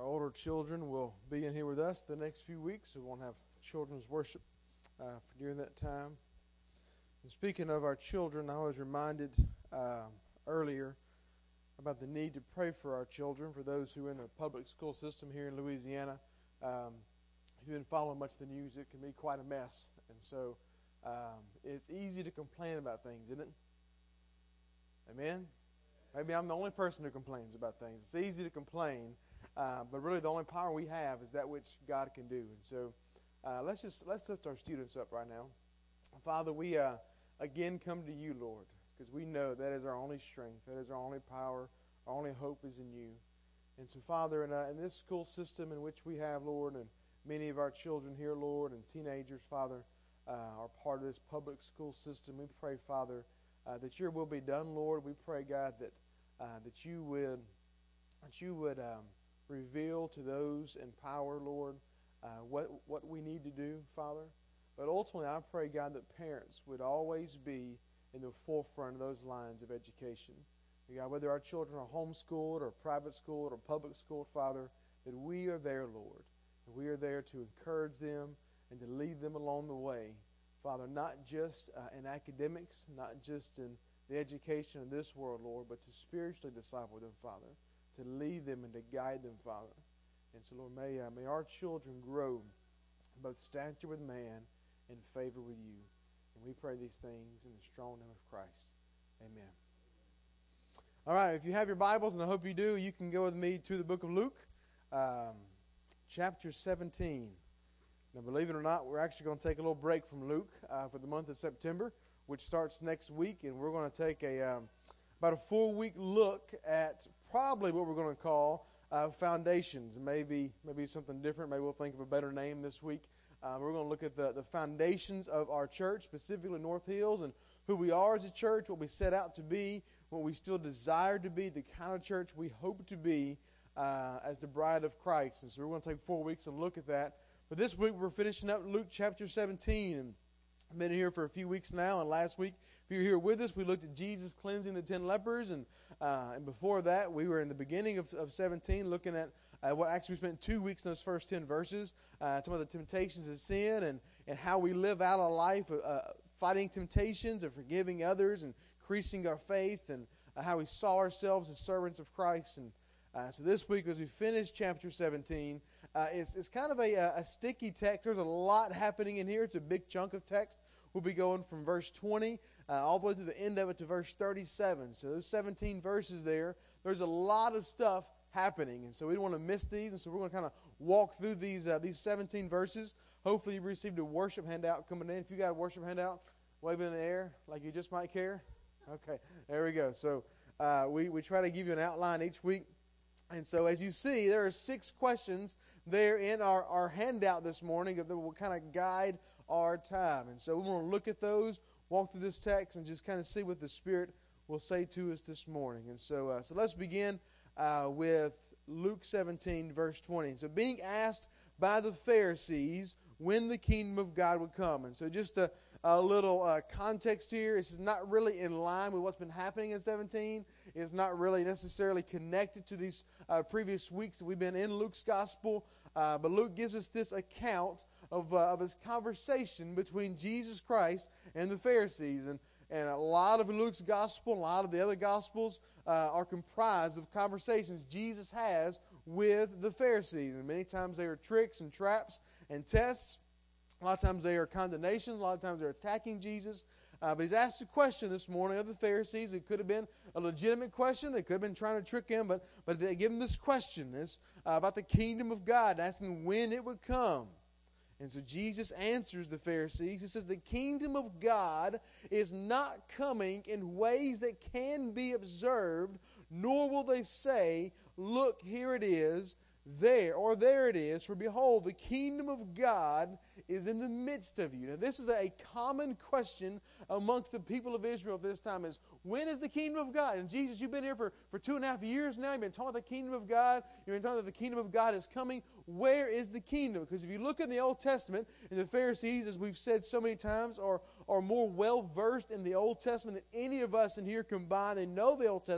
older children will be in here with us the next few weeks. We won't have children's worship during that time. And speaking of our children, I was reminded earlier about the need to pray for our children, for those who are in the public school system here in Louisiana. If you've been following much of the news, it can be quite a mess. And so it's easy to complain about things, isn't it? Amen? Maybe I'm the only person who complains about things. It's easy to complain, but really the only power we have is that which God can do. And so let's lift our students up right now. Father, we again come to you, Lord, because we know that is our only strength, that is our only power, our only hope is in you. And so, Father, in this school system in which we have, Lord, and many of our children here, Lord, and teenagers, Father, are part of this public school system, we pray, Father, that your will be done, Lord. We pray, God, that you would reveal to those in power, Lord, what we need to do, Father. But ultimately, I pray, God, that parents would always be in the forefront of those lines of education. God, whether our children are homeschooled or private schooled or public schooled, Father, that we are there, Lord. And we are there to encourage them and to lead them along the way. Father, not just in academics, not just in the education of this world, Lord, but to spiritually disciple them, Father, to lead them and to guide them, Father. And so, Lord, may our children grow in both stature with man and favor with you. And we pray these things in the strong name of Christ. Amen. All right, if you have your Bibles, and I hope you do, you can go with me to the book of Luke, chapter 17. Now, believe it or not, we're actually going to take a little break from Luke for the month of September, which starts next week, and we're going to take about a 4-week look at probably what we're going to call foundations. Maybe something different. Maybe we'll think of a better name this week. We're going to look at the foundations of our church, specifically North Hills, and who we are as a church, what we set out to be, what we still desire to be, the kind of church we hope to be as the bride of Christ. And so we're going to take 4 weeks and look at that. But this week we're finishing up Luke chapter 17, and I've been here for a few weeks now, and last week, if you were here with us, we looked at Jesus cleansing the 10 lepers, and before that, we were in the beginning of 17 looking at what actually we spent 2 weeks in those first 10 verses, talking about the temptations of sin and how we live out a life fighting temptations and forgiving others and increasing our faith, and how we saw ourselves as servants of Christ. And so this week, as we finish chapter 17, it's kind of a sticky text. There's a lot happening in here. It's a big chunk of text. We'll be going from verse 20 all the way to the end of it to verse 37. So those 17 verses there's a lot of stuff happening. And so we don't want to miss these. And so we're going to kind of walk through these 17 verses. Hopefully you received a worship handout coming in. If you got a worship handout, wave it in the air like you just might care. Okay, there we go. So we try to give you an outline each week. And so as you see, there are 6 questions there in our handout this morning that will kind of guide our time. And so we want to look at those, walk through this text, and just kind of see what the Spirit will say to us this morning. And so let's begin with Luke 17, verse 20. So being asked by the Pharisees when the kingdom of God would come. And so just a little context here. This is not really in line with what's been happening in 17. It's not really necessarily connected to these previous weeks that we've been in Luke's gospel. But Luke gives us this account of his conversation between Jesus Christ and the Pharisees. And a lot of Luke's gospel, a lot of the other gospels are comprised of conversations Jesus has with the Pharisees. And many times they are tricks and traps and tests. A lot of times they are condemnations. A lot of times they're attacking Jesus. But he's asked a question this morning of the Pharisees. It could have been a legitimate question. They could have been trying to trick him. But they give him this question about the kingdom of God, asking when it would come. And so Jesus answers the Pharisees. He says, the kingdom of God is not coming in ways that can be observed, nor will they say, look, here it is, there, or there it is. For behold, the kingdom of God is in the midst of you. Now, this is a common question amongst the people of Israel at this time is, when is the kingdom of God? And Jesus, you've been here for 2.5 years now. You've been talking about the kingdom of God. You've been talking about the kingdom of God is coming. Where is the kingdom? Because if you look in the Old Testament, and the Pharisees, as we've said so many times, are more well-versed in the Old Testament than any of us in here combined. They know the Old Testament.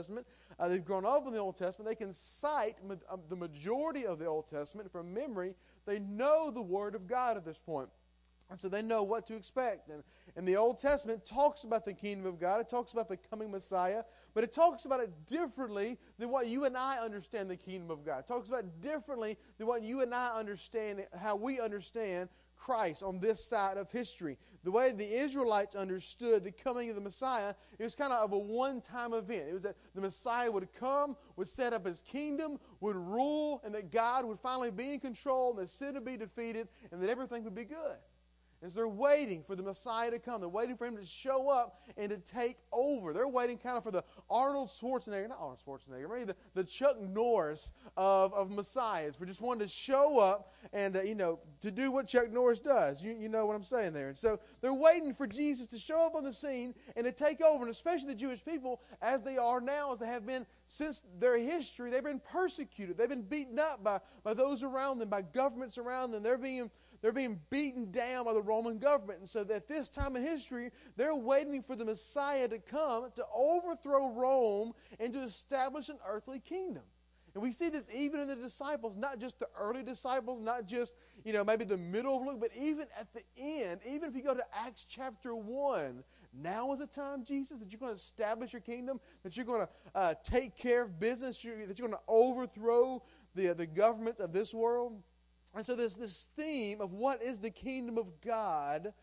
they've grown up in the Old Testament, they can cite the majority of the Old Testament from memory. They know the Word of God at this point. And so they know what to expect. And the Old Testament talks about the kingdom of God. It talks about the coming Messiah. But it talks about it differently than what you and I understand the kingdom of God. It talks about it differently than what you and I understand, how we understand Christ on this side of history. The way the Israelites understood the coming of the Messiah, it was kind of a one-time event. It was that the Messiah would come, would set up His kingdom, would rule, and that God would finally be in control, and that sin would be defeated, and that everything would be good. And so they're waiting for the Messiah to come. They're waiting for Him to show up and to take over. They're waiting kind of for the Arnold Schwarzenegger, not Arnold Schwarzenegger, maybe the Chuck Norris of Messiahs, for just wanting to show up and, to do what Chuck Norris does. You know what I'm saying there. And so they're waiting for Jesus to show up on the scene and to take over, and especially the Jewish people, as they are now, as they have been since their history. They've been persecuted. They've been beaten up by those around them, by governments around them. They're being beaten down by the Roman government. And so at this time in history, they're waiting for the Messiah to come to overthrow Rome and to establish an earthly kingdom. And we see this even in the disciples, not just the early disciples, not just, maybe the middle of Luke, but even at the end, even if you go to Acts chapter 1, now is the time, Jesus, that you're going to establish your kingdom, that you're going to take care of business, that you're going to overthrow the government of this world. And so this theme of what is the kingdom of God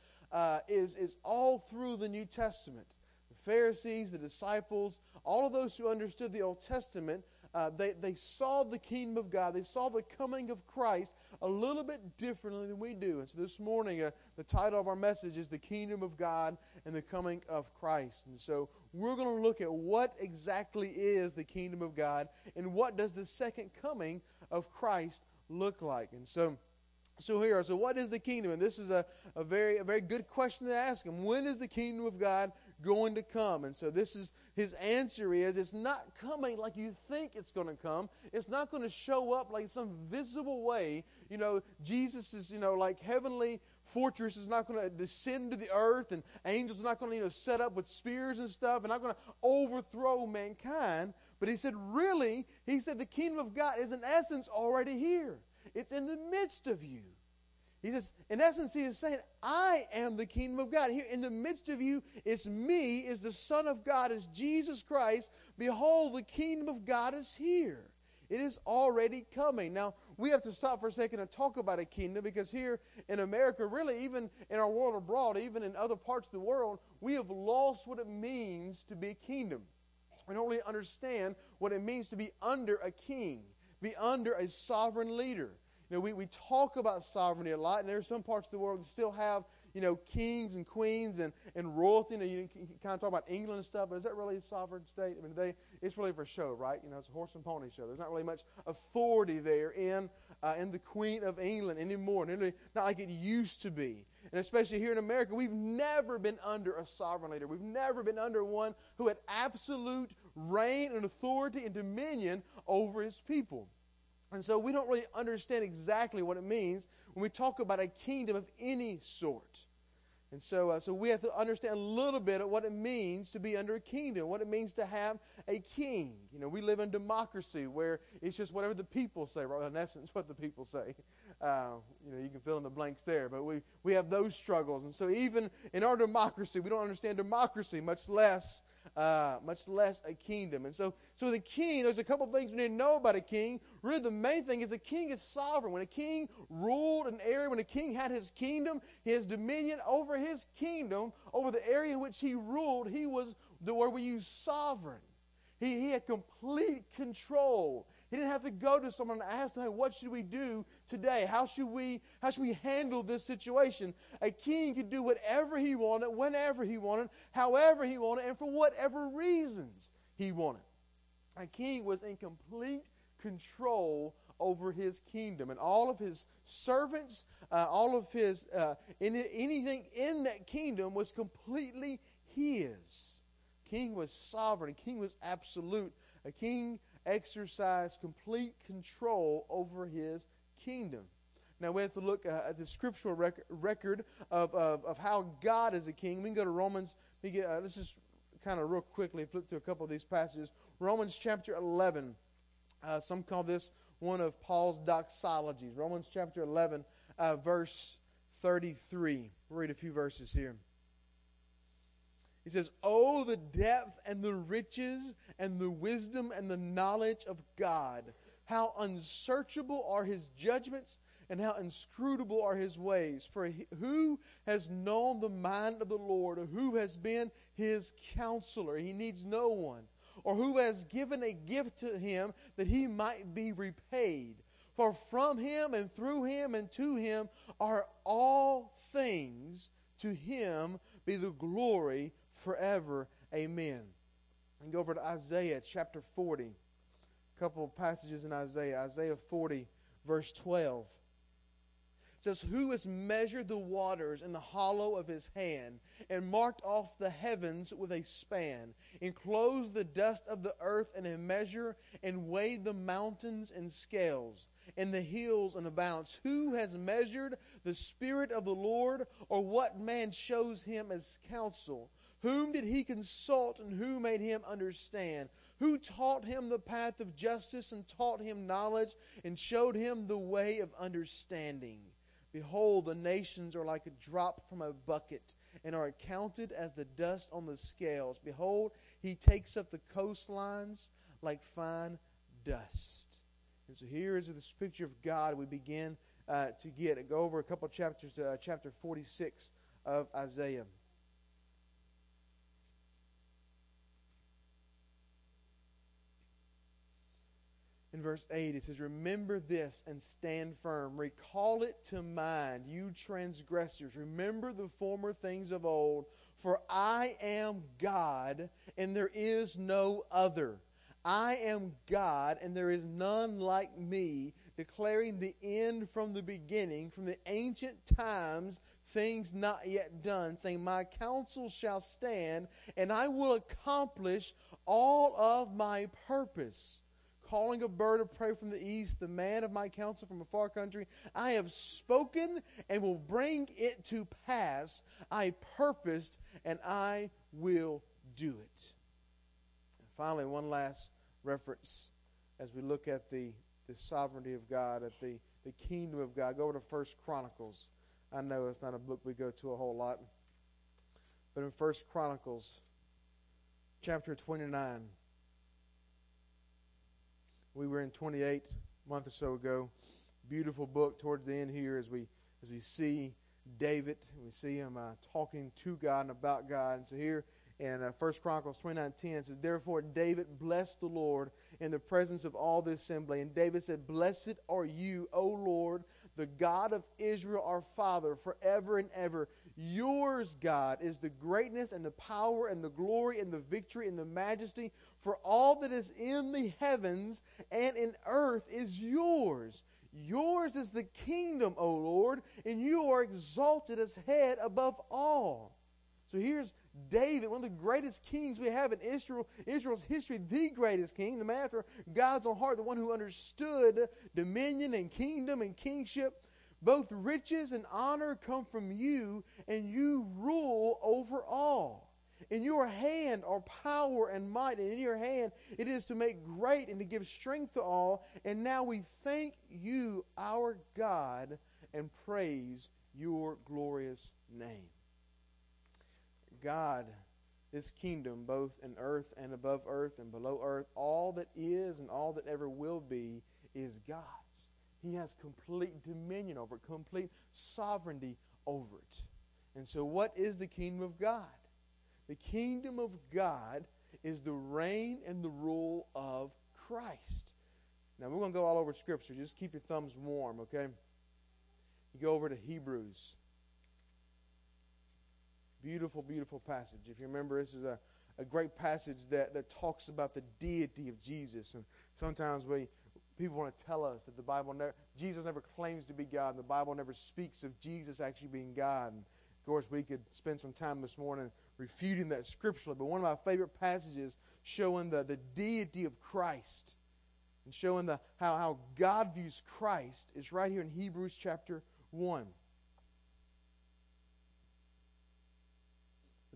is all through the New Testament. The Pharisees, the disciples, all of those who understood the Old Testament, they saw the kingdom of God. They saw the coming of Christ a little bit differently than we do. And so this morning, the title of our message is The Kingdom of God and the Coming of Christ. And so we're going to look at what exactly is the kingdom of God and what does the second coming of Christ look like. And so what is the kingdom? And this is a very good question to ask him. When is the kingdom of God going to come? And so this is his answer is, it's not coming like you think it's going to come. It's not going to show up like some visible way. Jesus is, like heavenly fortress is not going to descend to the earth, and angels are not going to, set up with spears and stuff, and not going to overthrow mankind. But he said, really, the kingdom of God is in essence already here. It's in the midst of you. He says, in essence, he is saying, I am the kingdom of God. Here in the midst of you is me, is the Son of God, is Jesus Christ. Behold, the kingdom of God is here. It is already coming. Now, we have to stop for a second and talk about a kingdom, because here in America, really, even in our world abroad, even in other parts of the world, we have lost what it means to be a kingdom. We don't really understand what it means to be under a king, be under a sovereign leader. We talk about sovereignty a lot, and there are some parts of the world that still have, kings and queens and royalty. You kind of talk about England and stuff, but is that really a sovereign state? It's really for show, right? It's a horse and pony show. There's not really much authority there in the Queen of England anymore, not like it used to be. And especially here in America, we've never been under a sovereign leader. We've never been under one who had absolute reign and authority and dominion over his people. And so we don't really understand exactly what it means when we talk about a kingdom of any sort. And so we have to understand a little bit of what it means to be under a kingdom, what it means to have a king. We live in democracy where it's just whatever the people say, right? In essence, what the people say. You can fill in the blanks there, but we have those struggles. And so even in our democracy, we don't understand democracy, much less a kingdom. And so the king, there's a couple of things we need to know about a king. Really, the main thing is a king is sovereign. When a king ruled an area, when a king had his kingdom, his dominion over his kingdom, over the area in which he ruled, he was the word we use sovereign. He had complete control. He didn't have to go to someone and ask them, hey, what should we do today? How should we handle this situation? A king could do whatever he wanted, whenever he wanted, however he wanted, and for whatever reasons he wanted. A king was in complete control over his kingdom. And all of his servants, all of his anything in that kingdom was completely his. King was sovereign. A king was absolute. A king exercised complete control over his kingdom. Now we have to look at the scriptural record of how God is a king. We can go to Romans. Let's just kind of real quickly flip through a couple of these passages. Romans chapter 11. Some call this one of Paul's doxologies. Romans chapter 11, verse 33. We'll read a few verses here. He says, "Oh, the depth and the riches and the wisdom and the knowledge of God. How unsearchable are His judgments and how inscrutable are His ways. For who has known the mind of the Lord, or who has been His counselor?" He needs no one. "Or who has given a gift to Him that He might be repaid? For from Him and through Him and to Him are all things. To Him be the glory forever. Amen." And go over to Isaiah chapter 40. A couple of passages in Isaiah. Isaiah 40, verse 12. It says, "Who has measured the waters in the hollow of His hand, and marked off the heavens with a span, enclosed the dust of the earth in a measure, and weighed the mountains in scales, and the hills in a balance? Who has measured the Spirit of the Lord, or what man shows Him as counsel? Whom did He consult, and who made Him understand? Who taught Him the path of justice, and taught Him knowledge, and showed Him the way of understanding? Behold, the nations are like a drop from a bucket, and are accounted as the dust on the scales. Behold, He takes up the coastlines like fine dust." And so here is this picture of God we begin to get. Go over a couple of chapters to chapter 46 of Isaiah. In verse 8, it says, "Remember this and stand firm. Recall it to mind, you transgressors. Remember the former things of old. For I am God, and there is no other. I am God, and there is none like me, declaring the end from the beginning, from the ancient times, things not yet done, saying, my counsel shall stand, and I will accomplish all of my purpose. Calling a bird of prey from the east, the man of my counsel from a far country. I have spoken and will bring it to pass. I purposed and I will do it." And finally, one last reference as we look at the sovereignty of God, at the kingdom of God. Go over to 1 Chronicles. I know it's not a book we go to a whole lot. But in 1 Chronicles, chapter 29, we were in 28 a month or so ago. Beautiful book towards the end here as we see David, and we see him talking to God and about God. And so here in 1 Chronicles 29:10 it says, "Therefore David blessed the Lord in the presence of all the assembly. And David said, Blessed are you, O Lord, the God of Israel, our Father, forever and ever. Yours, God, is the greatness and the power and the glory and the victory and the majesty. For all that is in the heavens and in earth is yours. Yours is the kingdom, O Lord, and you are exalted as head above all." So here's David, one of the greatest kings we have in Israel's history, the greatest king, the man after God's own heart, the one who understood dominion and kingdom and kingship. "Both riches and honor come from you, and you rule over all. In your hand are power and might, and in your hand it is to make great and to give strength to all. And now we thank you, our God, and praise your glorious name." God, this kingdom, both in earth and above earth and below earth, all that is and all that ever will be is God's. He has complete dominion over it, complete sovereignty over it. And so what is the kingdom of God? The kingdom of God is the reign and the rule of Christ. Now, we're going to go all over Scripture. Just keep your thumbs warm, okay? You go over to Hebrews. Beautiful, beautiful passage. If you remember, this is a great passage that talks about the deity of Jesus. And sometimes people want to tell us that Jesus never claims to be God, and the Bible never speaks of Jesus actually being God. And of course, we could spend some time this morning refuting that scripturally. But one of my favorite passages showing the deity of Christ and showing how God views Christ is right here in Hebrews chapter 1.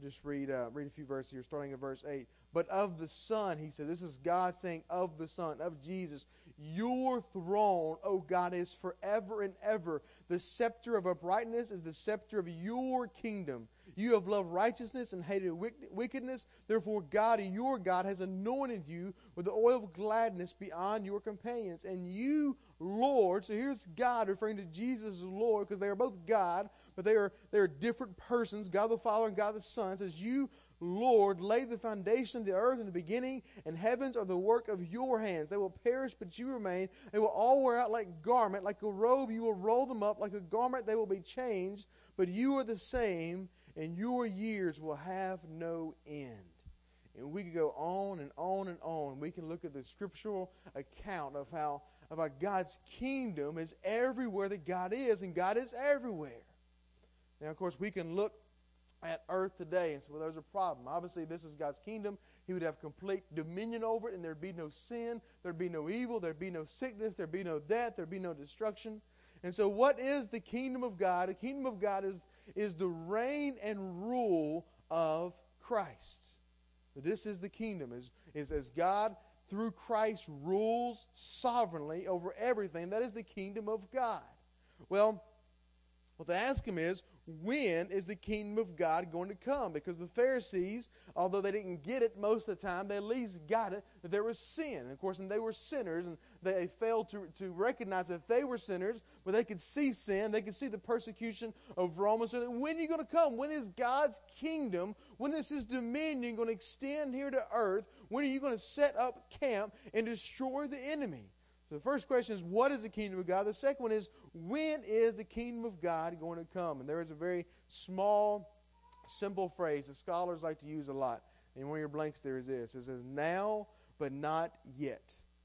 just read a few verses here, starting at verse 8. But of the Son, he said, this is God saying of the Son, of Jesus, your throne, O God, is forever and ever. The scepter of uprightness is the scepter of your kingdom. You have loved righteousness and hated wickedness. Therefore, God, your God, has anointed you with the oil of gladness beyond your companions. And you, Lord, so here's God referring to Jesus as Lord, because they are both God, but they are different persons, God the Father and God the Son. It says, you, Lord, laid the foundation of the earth in the beginning, and heavens are the work of your hands. They will perish, but you remain. They will all wear out like garment. Like a robe, you will roll them up. Like a garment, they will be changed. But you are the same, and your years will have no end. And we could go on and on and on. We can look at the scriptural account of how God's kingdom is everywhere that God is, and God is everywhere. Now, of course, we can look at earth today and say, well, there's a problem. Obviously, this is God's kingdom. He would have complete dominion over it, and there'd be no sin, there'd be no evil, there'd be no sickness, there'd be no death, there'd be no destruction. And so what is the kingdom of God? The kingdom of God is the reign and rule of Christ. This is the kingdom, is as God through Christ rules sovereignly over everything. That is the kingdom of God. Well, what they ask him is, when is the kingdom of God going to come? Because the Pharisees, although they didn't get it most of the time, they at least got it, that there was sin. And of course, and they were sinners, and they failed to recognize that they were sinners, but they could see sin, they could see the persecution of Romans. So when are you going to come? When is God's kingdom, when is His dominion going to extend here to earth? When are you going to set up camp and destroy the enemy? So the first question is, what is the kingdom of God? The second one is, when is the kingdom of God going to come? And there is a very small, simple phrase that scholars like to use a lot. And one of your blanks there is this. It says, now, but not yet.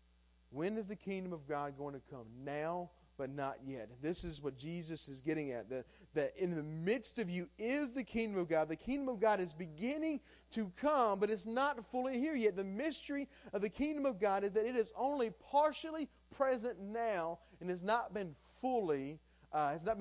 When is the kingdom of God going to come? Now, but not yet. This is what Jesus is getting at, that in the midst of you is the kingdom of God. The kingdom of God is beginning to come, but it's not fully here yet. The mystery of the kingdom of God is that it is only partially present now and has not been fully, I can't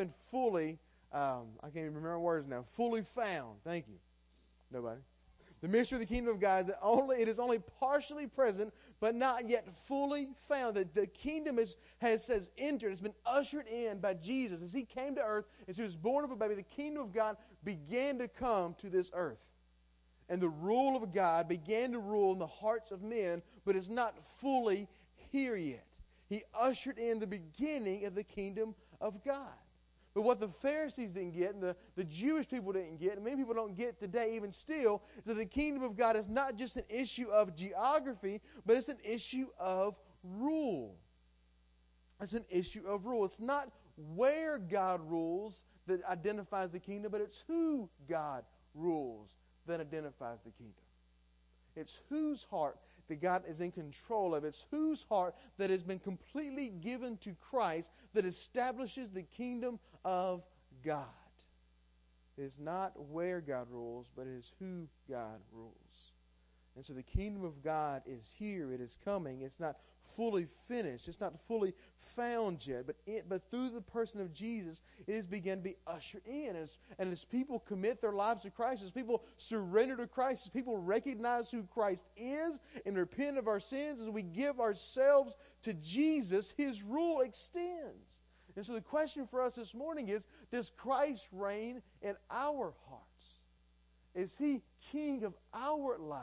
even remember words now, fully found. Thank you. Nobody. The mystery of the kingdom of God is that it is only partially present, but not yet fully found. That the kingdom has entered, has been ushered in by Jesus. As He came to earth, as He was born of a baby, the kingdom of God began to come to this earth. And the rule of God began to rule in the hearts of men, but it's not fully here yet. He ushered in the beginning of the kingdom of God. But what the Pharisees didn't get, and the Jewish people didn't get, and many people don't get today even still, is that the kingdom of God is not just an issue of geography, but it's an issue of rule. It's an issue of rule. It's not where God rules that identifies the kingdom, but it's who God rules that identifies the kingdom. It's whose heart that God is in control of. It's whose heart that has been completely given to Christ that establishes the kingdom of God. It is not where God rules, but it is who God rules. And so the kingdom of God is here. It is coming. It's not fully finished. It's not fully found yet. But through the person of Jesus, it has begun to be ushered in. And as people commit their lives to Christ, as people surrender to Christ, as people recognize who Christ is and repent of our sins, as we give ourselves to Jesus, His rule extends. And so the question for us this morning is, does Christ reign in our hearts? Is He king of our lives?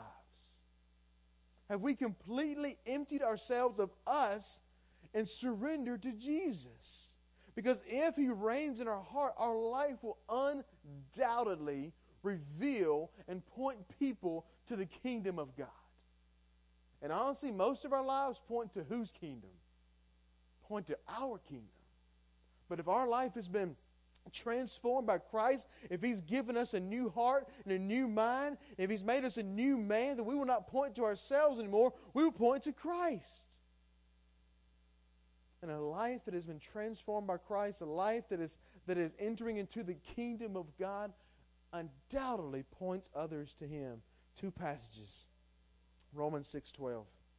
Have we completely emptied ourselves of us and surrendered to Jesus? Because if He reigns in our heart, our life will undoubtedly reveal and point people to the kingdom of God. And honestly, most of our lives point to whose kingdom? Point to our kingdom. But if our life has been transformed by Christ, if He's given us a new heart and a new mind, if He's made us a new man, then we will not point to ourselves anymore. We will point to Christ. And a life that has been transformed by Christ, a life that is entering into the kingdom of God, undoubtedly points others to Him. Two passages. Romans 6:12.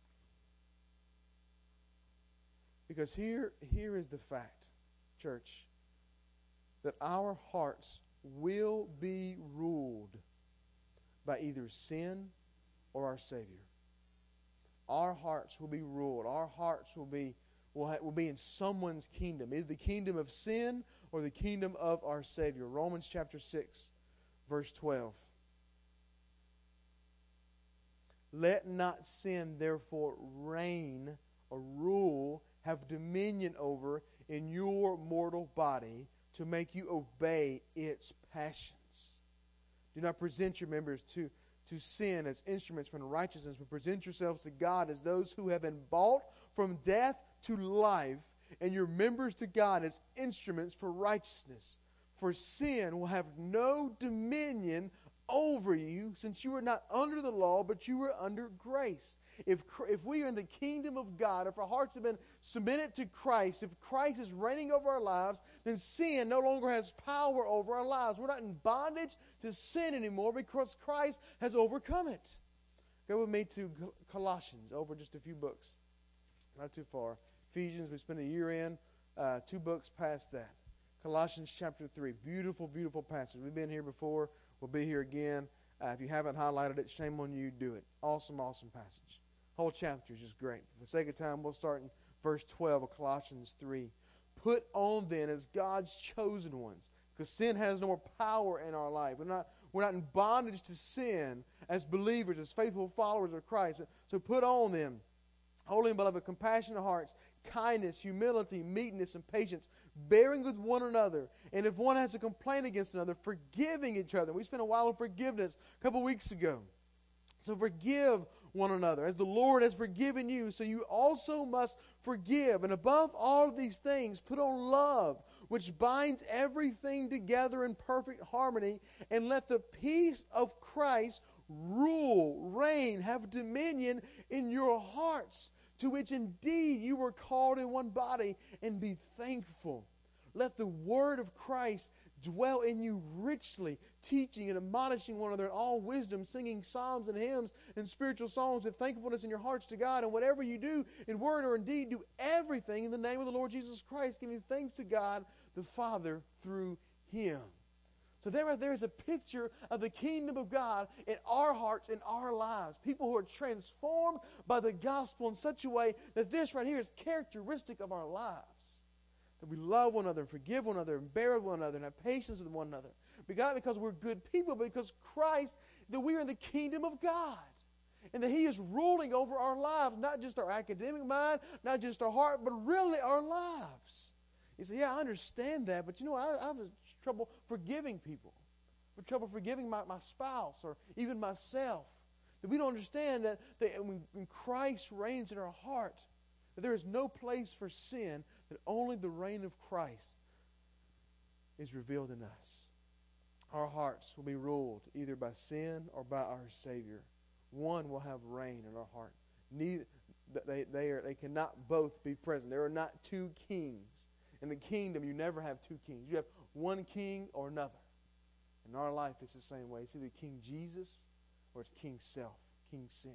Because here is the fact, church, that our hearts will be ruled by either sin or our Savior. Our hearts will be ruled. Our hearts will be in someone's kingdom, either the kingdom of sin or the kingdom of our Savior. Romans chapter 6, verse 12. Let not sin therefore reign or rule, have dominion over in your mortal body, to make you obey its passions. Do not present your members to sin as instruments for unrighteousness, but present yourselves to God as those who have been bought from death to life, and your members to God as instruments for righteousness. For sin will have no dominion over you, since you are not under the law, but you are under grace. If we are in the kingdom of God, if our hearts have been submitted to Christ, if Christ is reigning over our lives, then sin no longer has power over our lives. We're not in bondage to sin anymore because Christ has overcome it. Go with me to Colossians, over just a few books. Not too far. Ephesians, we spent a year in, 2 books past that. Colossians chapter 3, beautiful, beautiful passage. We've been here before. We'll be here again. If you haven't highlighted it, shame on you, do it. Awesome, awesome passage. Whole chapter is just great. For the sake of time, we'll start in verse 12 of Colossians 3. Put on then as God's chosen ones, because sin has no more power in our life. We're not in bondage to sin as believers, as faithful followers of Christ. So put on them, holy and beloved, compassionate hearts, kindness, humility, meekness, and patience, bearing with one another. And if one has a complaint against another, forgiving each other. We spent a while on forgiveness a couple weeks ago. So forgive one another. As the Lord has forgiven you, so you also must forgive. And above all of these things, put on love, which binds everything together in perfect harmony. And let the peace of Christ rule, reign, have dominion in your hearts, to which indeed you were called in one body, and be thankful. Let the word of Christ dwell in you richly, teaching and admonishing one another in all wisdom, singing psalms and hymns and spiritual songs with thankfulness in your hearts to God. And whatever you do, in word or in deed, do everything in the name of the Lord Jesus Christ, giving thanks to God the Father through Him. So there's a picture of the kingdom of God in our hearts, in our lives. People who are transformed by the gospel in such a way that this right here is characteristic of our lives. That we love one another, and forgive one another, and bear with one another, and have patience with one another. Not because we're good people, but because Christ, that we are in the kingdom of God. And that He is ruling over our lives, not just our academic mind, not just our heart, but really our lives. You say, yeah, I understand that, but I have trouble forgiving people. I have trouble forgiving my spouse or even myself. That we don't understand that when Christ reigns in our heart, that there is no place for sin, that only the reign of Christ is revealed in us. Our hearts will be ruled either by sin or by our Savior. One will have reign in our heart. They cannot both be present. There are not two kings. In the kingdom, you never have two kings. You have one king or another. In our life, it's the same way. It's either King Jesus or it's King Self, King Sin.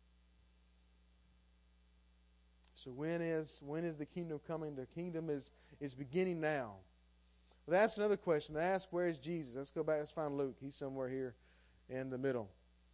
So when is the kingdom coming? The kingdom is beginning now. Well, they ask another question. They ask, where is Jesus? Let's go back. Let's find Luke. He's somewhere here in the middle.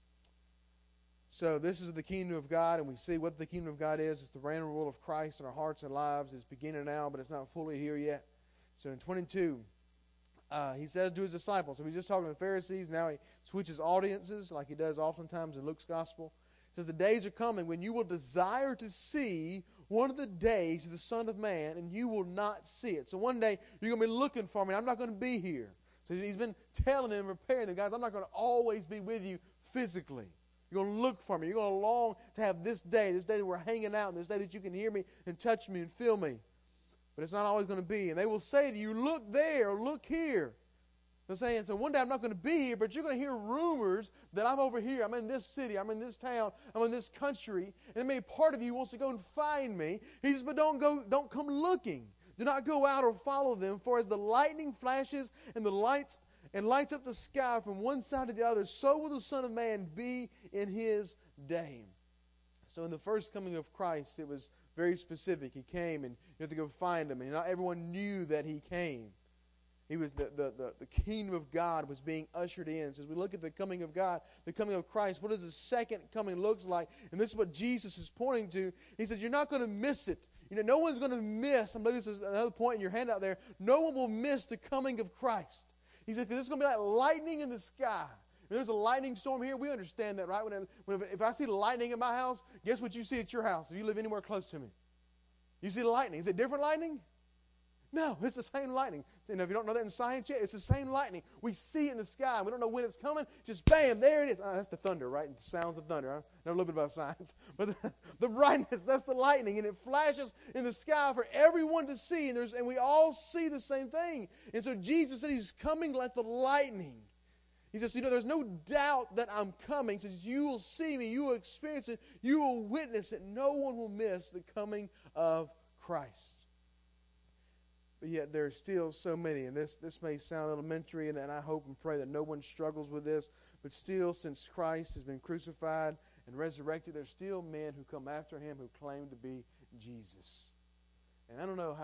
So this is the kingdom of God, and we see what the kingdom of God is. It's the reign and rule of Christ in our hearts and lives. It's beginning now, but it's not fully here yet. So in 22, he says to his disciples, so he's just talking to the Pharisees. Now he switches audiences like he does oftentimes in Luke's gospel. He says, the days are coming when you will desire to see one of the days of the Son of Man, and you will not see it. So one day you're going to be looking for me, and I'm not going to be here. So he's been telling them, preparing them, guys, I'm not going to always be with you physically. You're going to look for me. You're going to long to have this day that we're hanging out, and this day that you can hear me and touch me and feel me. But it's not always going to be. And they will say to you, look there or look here. They're saying, so one day I'm not going to be here, but you're going to hear rumors that I'm over here. I'm in this city. I'm in this town. I'm in this country. And maybe part of you wants to go and find me. He says, but don't come looking. Do not go out or follow them. For as the lightning flashes and lights up the sky from one side to the other, so will the Son of Man be in His day. So in the first coming of Christ, it was very specific. He came, and you have to go find Him. And not everyone knew that He came. He was the kingdom of God was being ushered in. So as we look at the coming of God, the coming of Christ, what does the second coming looks like? And this is what Jesus is pointing to. He says, you're not going to miss it. You know, no one's going to miss. I'm looking at this is another point in your handout there. No one will miss the coming of Christ. He said, because it's going to be like lightning in the sky. If there's a lightning storm here, we understand that, right? If I see lightning in my house, guess what you see at your house if you live anywhere close to me? You see the lightning. Is it different lightning? No, it's the same lightning. You know, if you don't know that in science yet, it's the same lightning. We see it in the sky. We don't know when it's coming. Just bam, there it is. Oh, that's the thunder, right? It sounds of thunder. I know a little bit about science. But the brightness, that's the lightning. And it flashes in the sky for everyone to see. And we all see the same thing. And so Jesus said he's coming like the lightning. He says, you know, there's no doubt that I'm coming. He says, you will see me. You will experience it. You will witness it. No one will miss the coming of Christ. But yet there are still so many, and this may sound elementary, and I hope and pray that no one struggles with this, but still, since Christ has been crucified and resurrected, there's still men who come after him who claim to be Jesus. And I don't know,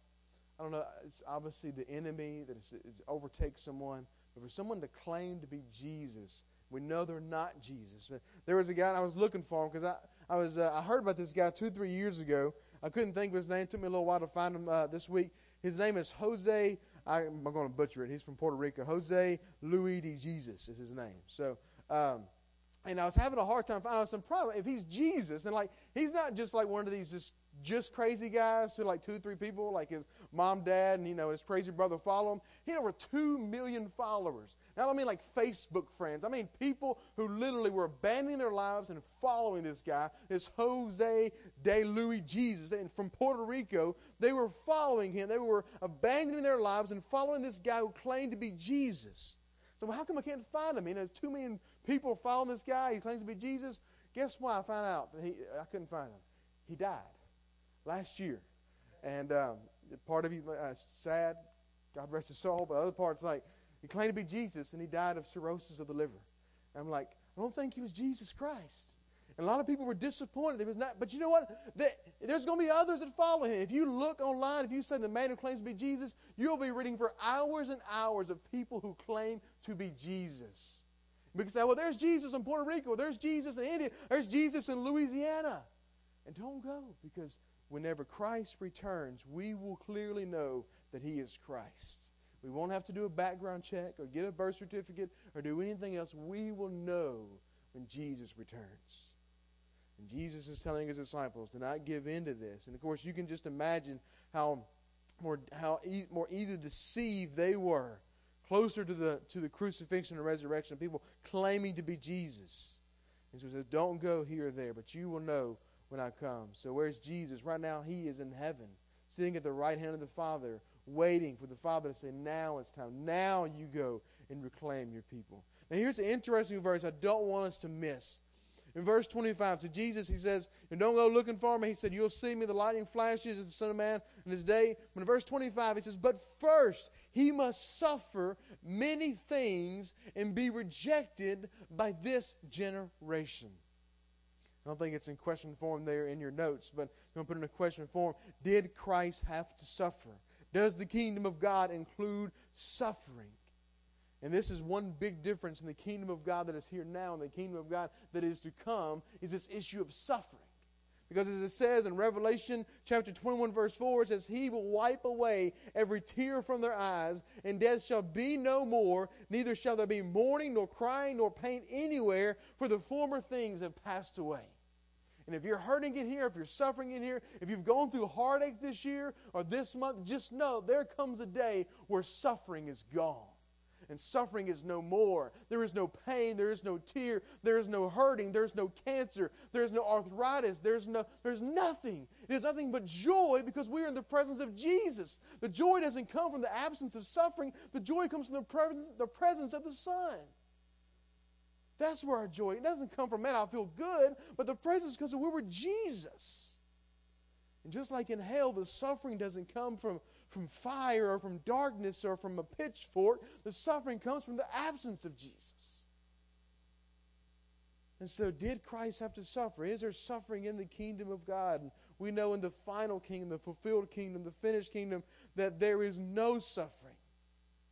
it's obviously the enemy that overtakes someone, but for someone to claim to be Jesus, we know they're not Jesus. But there was a guy, and I was looking for him, because I heard about this guy 2-3 years ago. I couldn't think of his name. It took me a little while to find him this week. His name is Jose, I'm going to butcher it. He's from Puerto Rico. Jose Luis de Jesus is his name. So, and I was having a hard time finding out some problem. If he's Jesus, and like, he's not just like one of these just crazy guys who like 2-3 people, like his mom, dad, and you know his crazy brother follow him. He had over 2 million followers. Now, I don't mean like Facebook friends. I mean people who literally were abandoning their lives and following this guy, this Jose de Luis Jesus. And from Puerto Rico, they were following him. They were abandoning their lives and following this guy who claimed to be Jesus. So, well, how come I can't find him? You know, there's 2 million people following this guy. He claims to be Jesus. Guess why I found out that I couldn't find him? He died last year. And part of it, sad, God rest his soul, but the other part's like, he claimed to be Jesus, and he died of cirrhosis of the liver. And I'm like, I don't think he was Jesus Christ. And a lot of people were disappointed. It was not, but you know what? There's going to be others that follow him. If you look online, if you say the man who claims to be Jesus, you'll be reading for hours and hours of people who claim to be Jesus. Because, well, there's Jesus in Puerto Rico. There's Jesus in India. There's Jesus in Louisiana. And don't go, because whenever Christ returns, we will clearly know that he is Christ. We won't have to do a background check or get a birth certificate or do anything else. We will know when Jesus returns. And Jesus is telling his disciples to not give in to this. And, of course, you can just imagine how more easily deceived they were closer to the crucifixion and resurrection of people claiming to be Jesus. And so he says, don't go here or there, but you will know when I come. So where's Jesus? Right now he is in heaven, sitting at the right hand of the Father, waiting for the Father to say, now it's time. Now you go and reclaim your people. Now here's an interesting verse I don't want us to miss. In verse 25, to Jesus he says, don't go looking for me. He said, you'll see me, the lightning flashes as the Son of Man in his day. But in verse 25 he says, but first he must suffer many things and be rejected by this generation. I don't think it's in question form there in your notes, but I'm going to put it in a question form. Did Christ have to suffer? Does the kingdom of God include suffering? And this is one big difference in the kingdom of God that is here now and the kingdom of God that is to come, is this issue of suffering. Because as it says in Revelation chapter 21 verse 4, it says, he will wipe away every tear from their eyes, and death shall be no more, neither shall there be mourning, nor crying, nor pain anywhere, for the former things have passed away. And if you're hurting in here, if you're suffering in here, if you've gone through heartache this year or this month, just know there comes a day where suffering is gone. And suffering is no more. There is no pain. There is no tear. There is no hurting. There is no cancer. There is no arthritis. There's nothing. It is nothing but joy because we are in the presence of Jesus. The joy doesn't come from the absence of suffering. The joy comes from the presence of the Son. That's where our joy, it doesn't come from, man, I feel good, but the presence comes from we were Jesus. And just like in hell, the suffering doesn't come from fire or from darkness or from a pitchfork. The suffering comes from the absence of Jesus. And so did Christ have to suffer? Is there suffering in the kingdom of God? And we know in the final kingdom, the fulfilled kingdom, the finished kingdom, that there is no suffering.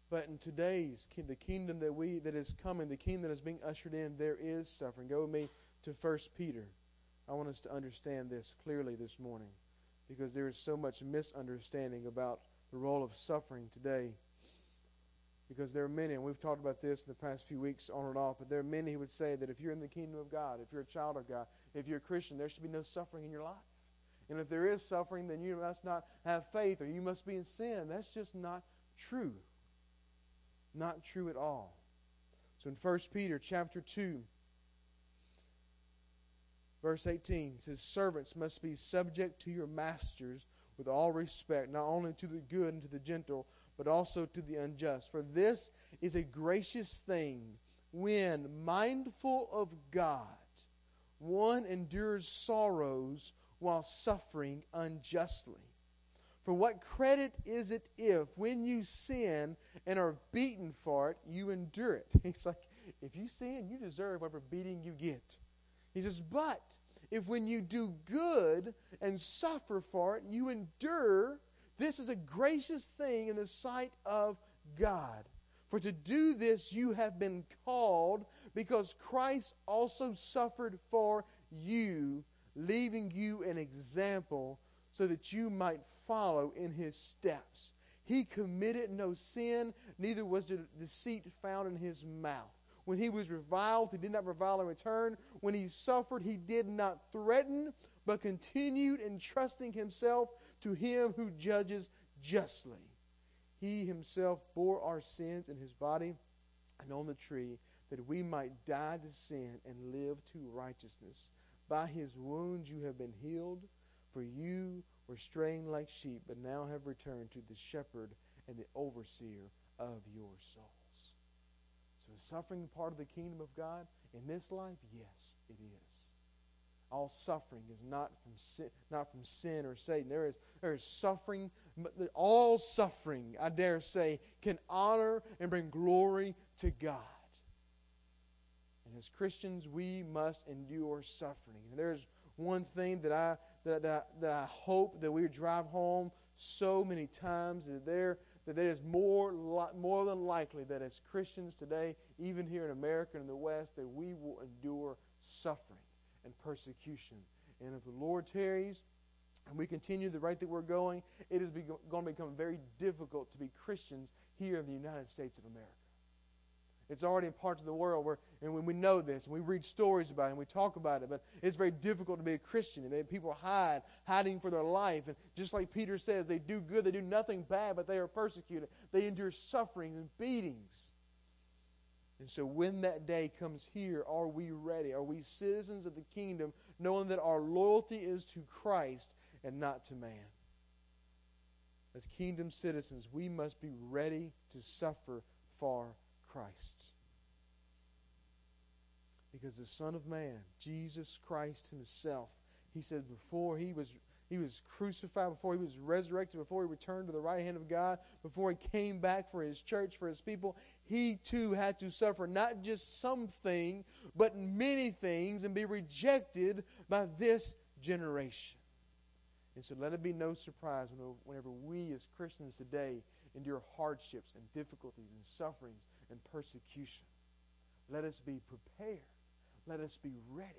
But in today's the kingdom that is coming, the kingdom that is being ushered in, there is suffering. Go with me to 1 Peter. I want us to understand this clearly this morning, because there is so much misunderstanding about the role of suffering today. Because there are many, and we've talked about this in the past few weeks on and off, but there are many who would say that if you're in the kingdom of God, if you're a child of God, if you're a Christian, there should be no suffering in your life. And if there is suffering, then you must not have faith, or you must be in sin. That's just not true. Not true at all. So in 1 Peter chapter 2, verse 18, it says, servants must be subject to your masters with all respect, not only to the good and to the gentle, but also to the unjust. For this is a gracious thing when, mindful of God, one endures sorrows while suffering unjustly. For what credit is it if, when you sin and are beaten for it, you endure it? He's like, if you sin, you deserve whatever beating you get. He says, but if when you do good and suffer for it, you endure, this is a gracious thing in the sight of God. For to do this you have been called, because Christ also suffered for you, leaving you an example so that you might follow in his steps. He committed no sin, neither was there deceit found in his mouth. When he was reviled, he did not revile in return. When he suffered, he did not threaten, but continued entrusting himself to him who judges justly. He himself bore our sins in his body and on the tree, that we might die to sin and live to righteousness. By his wounds you have been healed, for you were straying like sheep, but now have returned to the shepherd and the overseer of your souls. So is suffering part of the kingdom of God in this life? Yes, it is. All suffering is not from sin or Satan. There is suffering, but all suffering, I dare say, can honor and bring glory to God. And as Christians, we must endure suffering. And there's one thing that I hope that we drive home so many times, that it is more than likely that as Christians today, even here in America and in the West, that we will endure suffering and persecution. And if the Lord tarries and we continue the rate that we're going, it is going to become very difficult to be Christians here in the United States of America. It's already in parts of the world where, and when we know this, and we read stories about it, and we talk about it, but it's very difficult to be a Christian. And people hiding for their life. And just like Peter says, they do good, they do nothing bad, but they are persecuted. They endure sufferings and beatings. And so when that day comes here, are we ready? Are we citizens of the kingdom, knowing that our loyalty is to Christ and not to man? As kingdom citizens, we must be ready to suffer for Christ. Because the Son of Man, Jesus Christ himself, he said before he was crucified, before he was resurrected, before he returned to the right hand of God, before he came back for his church, for his people, he too had to suffer not just something, but many things, and be rejected by this generation. And so let it be no surprise whenever we as Christians today endure hardships and difficulties and sufferings and persecution. Let us be prepared. Let us be ready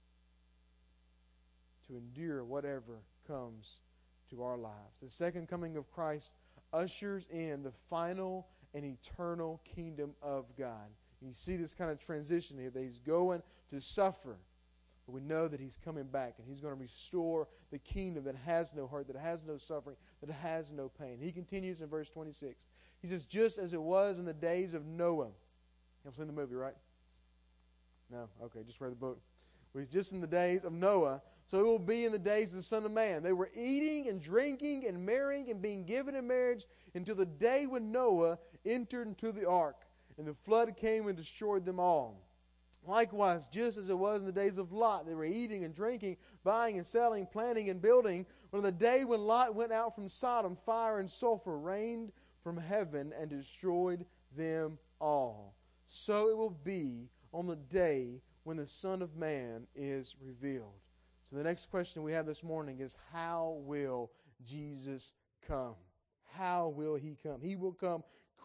to endure whatever comes to our lives. The second coming of Christ ushers in the final and eternal kingdom of God. You see this kind of transition here, that he's going to suffer, but we know that he's coming back, and he's going to restore the kingdom that has no hurt, that has no suffering, that has no pain. He continues in verse 26. He says, just as it was in the days of Noah. You've seen the movie, right? No? Okay, just read the book. Well, he's just in the days of Noah, so it will be in the days of the Son of Man. They were eating and drinking and marrying and being given in marriage until the day when Noah entered into the ark, and the flood came and destroyed them all. Likewise, just as it was in the days of Lot, they were eating and drinking, buying and selling, planting and building. But on the day when Lot went out from Sodom, fire and sulfur rained from heaven and destroyed them all. So it will be on the day when the Son of Man is revealed. So the next question we have this morning is, how will Jesus come? How will he come? He will come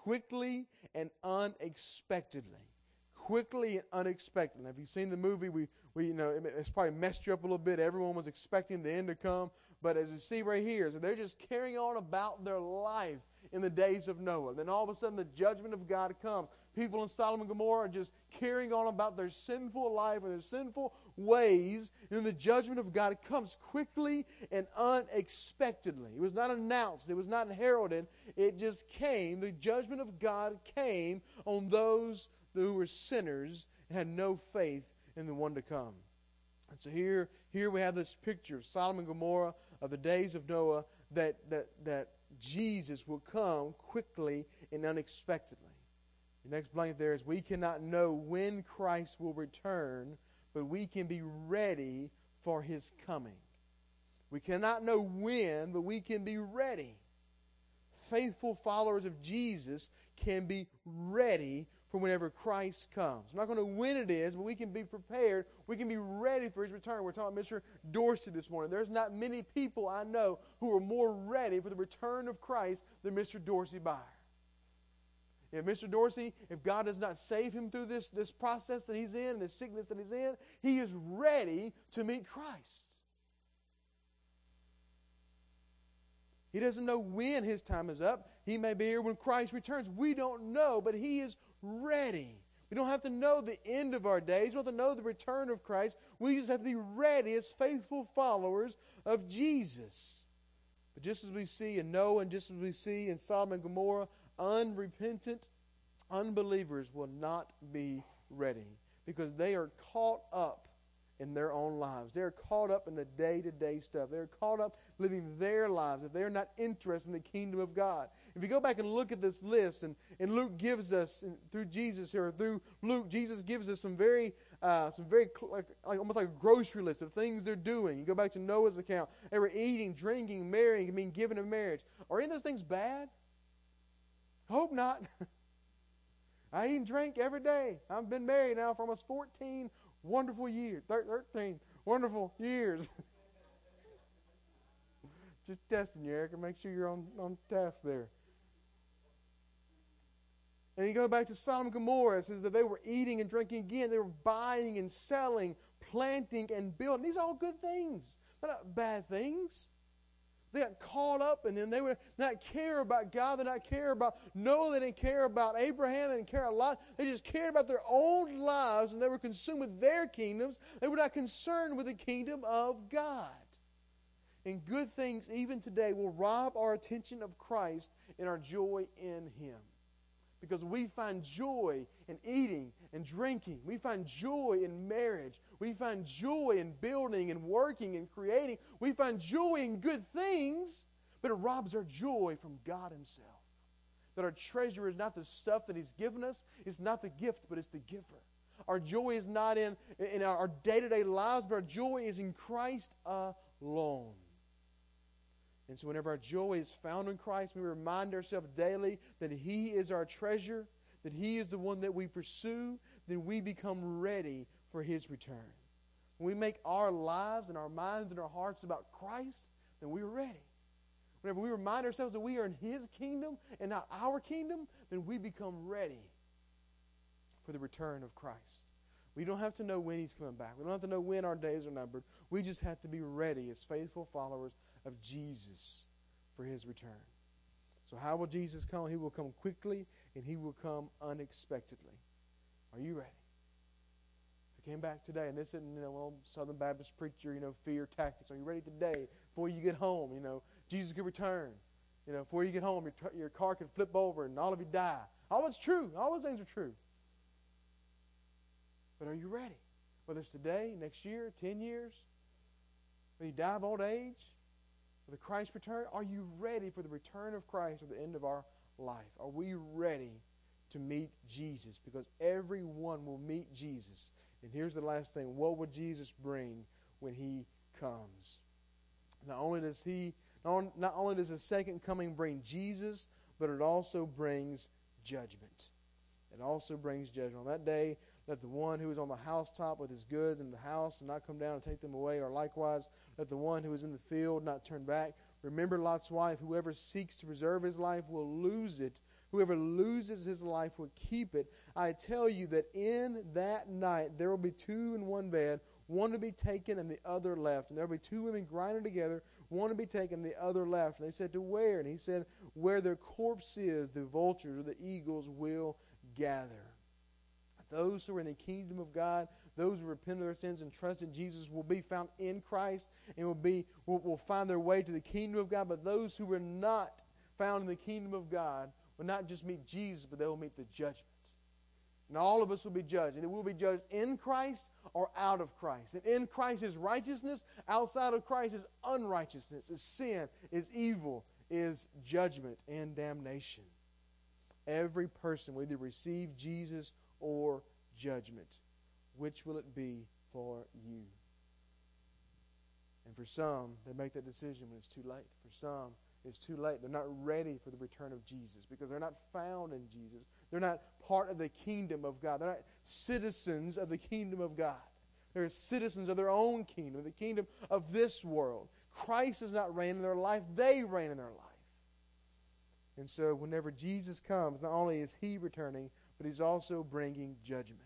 quickly and unexpectedly. Quickly and unexpectedly. Now, if you've seen the movie, we it's probably messed you up a little bit. Everyone was expecting the end to come. But as you see right here, so they're just carrying on about their life in the days of Noah. Then all of a sudden the judgment of God comes. People in Sodom and Gomorrah are just carrying on about their sinful life and their sinful ways. And then the judgment of God comes quickly and unexpectedly. It was not announced. It was not heralded. It just came. The judgment of God came on those who were sinners and had no faith in the one to come. And so here we have this picture of Sodom and Gomorrah, of the days of Noah, that Jesus will come quickly and unexpectedly. The next blank there is, we cannot know when Christ will return, but we can be ready for His coming. We cannot know when, but we can be ready. Faithful followers of Jesus can be ready for whenever Christ comes. I'm not going to know when it is, but we can be prepared. We can be ready for His return. We're talking about Mr. Dorsey this morning. There's not many people I know who are more ready for the return of Christ than Mr. Dorsey Byer. If Mr. Dorsey, if God does not save him through this process that he's in, this sickness that he's in, he is ready to meet Christ. He doesn't know when his time is up. He may be here when Christ returns. We don't know, but he is ready. We don't have to know the end of our days. We don't have to know the return of Christ. We just have to be ready as faithful followers of Jesus. But just as we see in Noah and just as we see in Sodom and Gomorrah, unrepentant unbelievers will not be ready because they are caught up in their own lives. They're caught up in the day-to-day stuff. They're caught up living their lives, that they're not interested in the kingdom of God. If you go back and look at this list, and Luke gives us, through Jesus here, through Luke, Jesus gives us some very almost like a grocery list of things they're doing. You go back to Noah's account. They were eating, drinking, marrying, and being given in marriage. Are any of those things bad? Hope not. I eat and drink every day. I've been married now for almost 14 wonderful years. 13 wonderful years. Just testing you, Eric, and make sure you're on task there. And you go back to Sodom and Gomorrah. It says that they were eating and drinking again. They were buying and selling, planting and building. These are all good things. They're not bad things. They got caught up, and then they would not care about God. They did not care about Noah. They didn't care about Abraham. They didn't care a lot. They just cared about their own lives, and they were consumed with their kingdoms. They were not concerned with the kingdom of God. And good things, even today, will rob our attention of Christ and our joy in Him. Because we find joy in eating and drinking. We find joy in marriage. We find joy in building and working and creating. We find joy in good things, but it robs our joy from God Himself. That our treasure is not the stuff that He's given us. It's not the gift, but it's the giver. Our joy is not in our day-to-day lives, but our joy is in Christ alone. And so whenever our joy is found in Christ, we remind ourselves daily that He is our treasure, that He is the one that we pursue, then we become ready for His return. When we make our lives and our minds and our hearts about Christ, then we're ready. Whenever we remind ourselves that we are in His kingdom and not our kingdom, then we become ready for the return of Christ. We don't have to know when He's coming back. We don't have to know when our days are numbered. We just have to be ready as faithful followers of Jesus for His return. So how will Jesus come? He will come quickly and He will come unexpectedly. Are you ready? If you came back today, and this isn't, Southern Baptist preacher, fear tactics. Are you ready today before you get home? Jesus could return. Before you get home, your car could flip over and all of you die. All that's true. All those things are true. But are you ready? Whether it's today, next year, 10 years, when you die of old age, for the Christ return, are you ready for the return of Christ at the end of our life? Are we ready to meet Jesus? Because everyone will meet Jesus. And here's the last thing. What will Jesus bring when He comes? Not only does His second coming bring Jesus, but it also brings judgment. It also brings judgment. On that day, let the one who is on the housetop with his goods in the house and not come down and take them away, or likewise, let the one who is in the field not turn back. Remember Lot's wife, whoever seeks to preserve his life will lose it. whoever loses his life will keep it. I tell you that in that night there will be two in one bed, one to be taken and the other left. And there will be two women grinding together, one to be taken, the other left. And they said, to where? And he said, where their corpse is, the vultures or the eagles will gather. Those who are in the kingdom of God, those who repent of their sins and trust in Jesus will be found in Christ and will find their way to the kingdom of God. But those who are not found in the kingdom of God will not just meet Jesus, but they will meet the judgment. And all of us will be judged. And we'll be judged in Christ or out of Christ. And in Christ is righteousness. Outside of Christ is unrighteousness, is sin, is evil, is judgment and damnation. Every person will either receive Jesus or judgment. Which will it be for you? And for some, they make that decision when it's too late. For some, it's too late. They're not ready for the return of Jesus because they're not found in Jesus. They're not part of the kingdom of God. They're not citizens of the kingdom of God. They're citizens of their own kingdom, the kingdom of this world. Christ does not reign in their life. They reign in their life. And so whenever Jesus comes, not only is He returning, but He's also bringing judgment.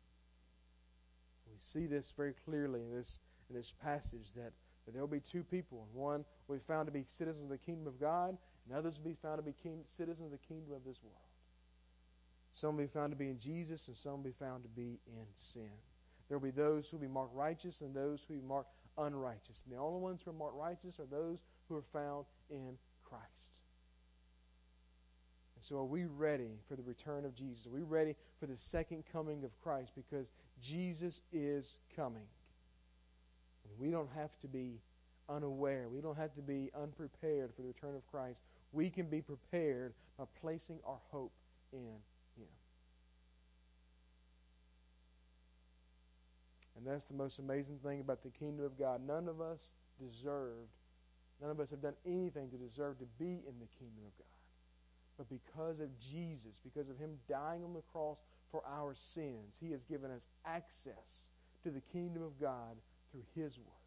We see this very clearly in this passage that there will be two people. One will be found to be citizens of the kingdom of God, and others will be found to be citizens of the kingdom of this world. Some will be found to be in Jesus, and some will be found to be in sin. There will be those who will be marked righteous and those who will be marked unrighteous. And the only ones who are marked righteous are those who are found in Christ. And so are we ready for the return of Jesus? Are we ready for the second coming of Christ? Because Jesus is coming. And we don't have to be unaware. We don't have to be unprepared for the return of Christ. We can be prepared by placing our hope in Him. And that's the most amazing thing about the kingdom of God. None of us have done anything to deserve to be in the kingdom of God. But because of Jesus, because of Him dying on the cross for our sins, He has given us access to the kingdom of God through His work.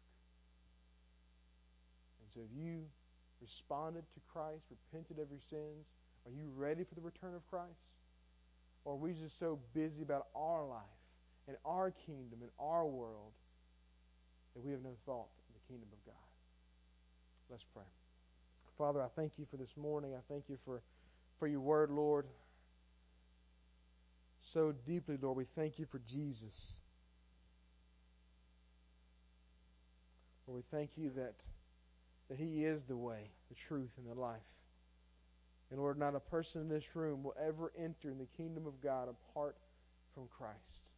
And so if you responded to Christ, repented of your sins, are you ready for the return of Christ? Or are we just so busy about our life and our kingdom and our world that we have no thought of the kingdom of God? Let's pray. Father, I thank You for this morning. I thank You for Your word, Lord. So deeply, Lord, we thank You for Jesus. Lord, we thank You that He is the way, the truth, and the life. And Lord, not a person in this room will ever enter in the kingdom of God apart from Christ.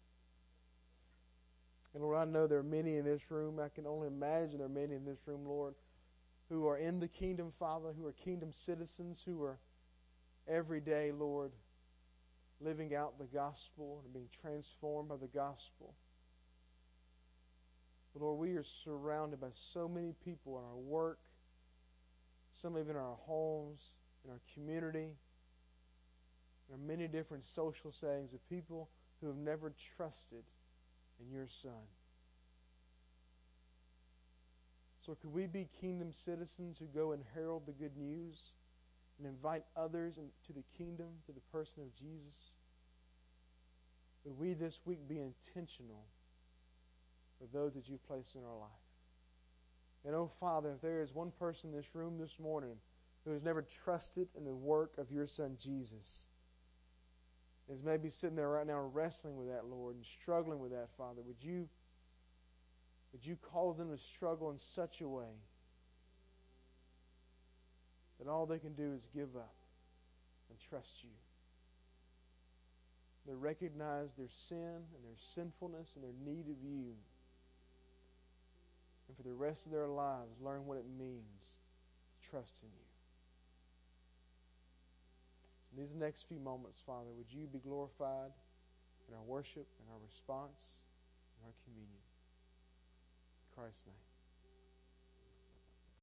And Lord, I know there are many in this room. I can only imagine there are many in this room, Lord, who are in the kingdom, Father, who are kingdom citizens, who are every day, Lord, living out the gospel and being transformed by the gospel. But Lord, we are surrounded by so many people in our work, some even in our homes, in our community. There are many different social settings of people who have never trusted in Your Son. So could we be kingdom citizens who go and herald the good news and invite others into the kingdom, to the person of Jesus? Would we this week be intentional with those that You've placed in our life? And oh, Father, if there is one person in this room this morning who has never trusted in the work of Your Son Jesus, is maybe sitting there right now wrestling with that, Lord, and struggling with that, Father, would you cause them to struggle in such a way that all they can do is give up and trust You? They recognize their sin and their sinfulness and their need of You. And for the rest of their lives, learn what it means to trust in You. In these next few moments, Father, would You be glorified in our worship and our response and our communion. In Christ's name.